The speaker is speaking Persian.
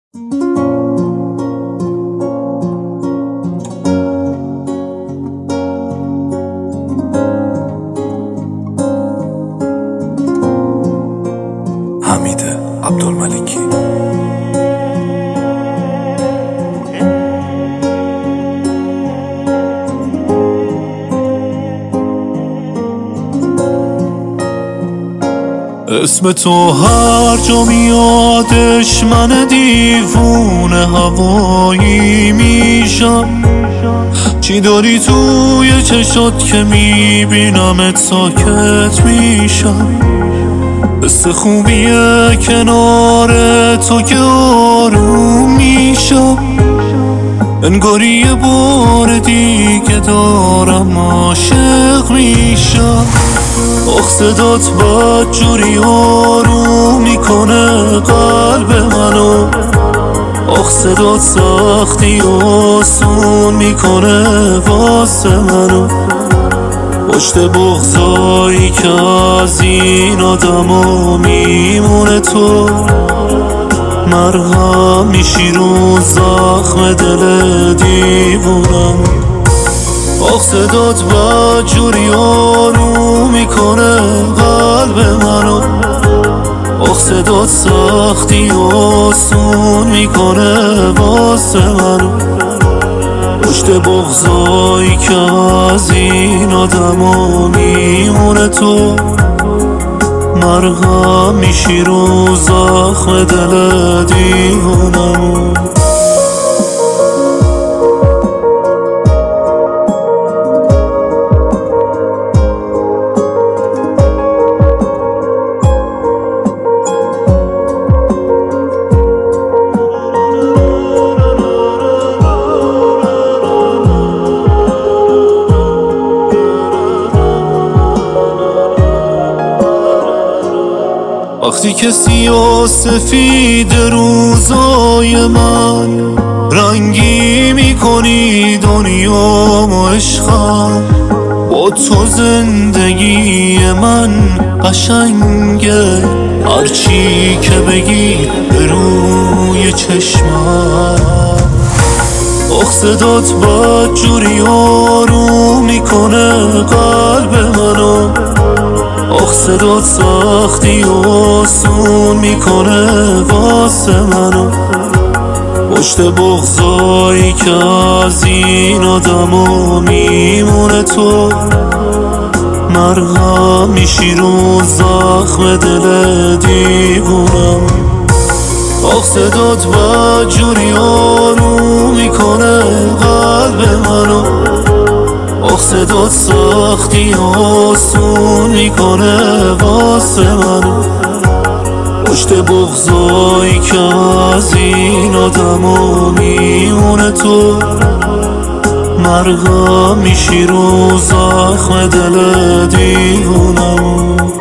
حمید عبدالملکی. اسم تو هر جا میادش من دیوونه هوایی میشم. چی داری توی چشات که میبینمت ساکت میشم. حس خوبیه کنار تو که آروم میشم. انگاری یه بار دیگه دارم عاشق میشم. آخ صدات بدجوری آروم میکنه قلب منو. آخ صدات سختی آسون میکنه واسه منو. پشت بغضایی که از این آدما میمونه تو مرهم میشی رو زخم دل دیوونم. آخ صدات بدجوری آروم میکنه قلب منو. آخ صدات سختی آسون میکنه واسه منو. پشت بغضایی که از این آدما میمونه تو مرهم میشی رو زخم دل دیوونم. وقتی که سیاه سفید روزای من رنگی میکنی دنیامو عشقم. با تو زندگی من قشنگه هرچی که بگی به روی چشمم. آخ صدات بدجوری آروم میکنه قلب منو. آخ صدات سختی آسون میکنه واسه منو. پشت بغضایی که از این آدما میمونه تو مرهم میشی رو زخم دل دیوونم. آخ صدات بدجوری آروم میکنه قلب منو. آخ صدات سختی آسون میکنه واسه منو. پشت بغضایی که از این آدما میمونه تو مرهم میشی رو زخم دل دیوونم.